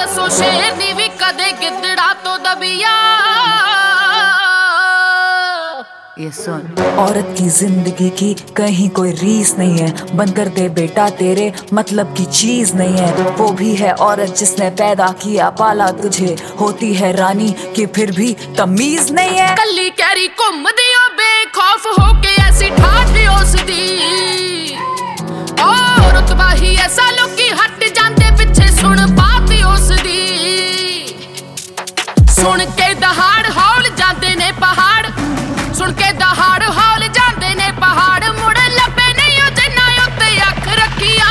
दसो शेरनी भी कदे गिद्दड़ा तो दबिया। ये सुन, औरत की जिंदगी की कहीं कोई रीस नहीं है, बंद कर दे बेटा तेरे मतलब की चीज नहीं है। वो भी है औरत जिसने पैदा किया पाला तुझे, होती है रानी कि फिर भी तमीज नहीं है। कल्ली कैरी घूम दियो बेखौफ होके ऐसी ठाठ उसदी, और रुतबा ही ऐसा लोकी हट जाते पिछे सुन बात उसदी। सुन के दहाड़ हौल जाते ने पहाड़, सुन के दहाड़ हौल जाते ने पहाड़, मुड़ लभे नहीं ओ जिन्ना उत्ते अख रखिया।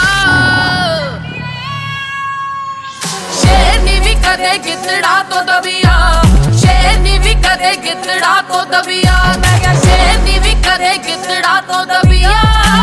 शेरनी भी कदे गिद्दड़ा तो दबिया, शेरनी भी कदे गिद्दड़ा तो दबिया। मैं क्या शेरनी भी कदे गिद्दड़ा तो दबिया।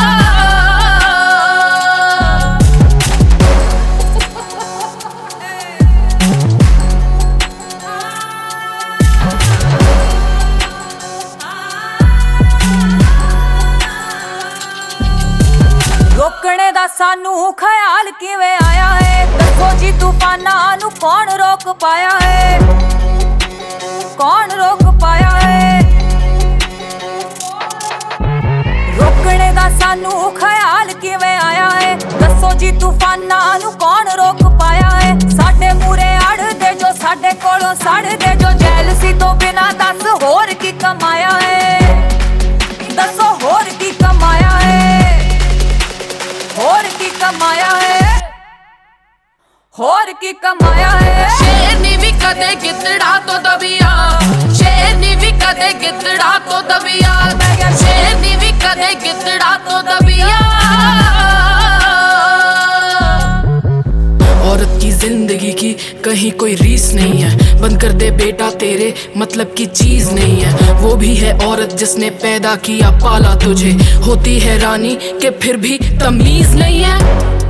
रोकने दा सानू ख्याल किवें आया है, दसो जी तूफानां नू कौन रोक पाया है, कौन रोक पाया है। रोकने दा सानू ख्याल किवें आया है, दसो जी तूफानां नू कौन रोक पाया है। साडे मूरे अड़ दे जो साडे कोलों सड़ दे जो, जैलसी तो बिना दस होर की कमाया है, दसो होर की कमाया है, होर की कमाया है, होर की कमाया है। शेरनी भी कदे गिद्दड़ा तो दबिया, शेरनी भी कदे गिद्दड़ा तो दबिया। मैं क्या शेरनी भी कदे गिद्दड़ा तो दबिया। औरत की जिंदगी की कहीं कोई रीस नहीं है, बंद कर दे बेटा तेरे मतलब की चीज नहीं है। वो भी है औरत जिसने पैदा किया पाला तुझे, होती है रानी के फिर भी तमीज नहीं है।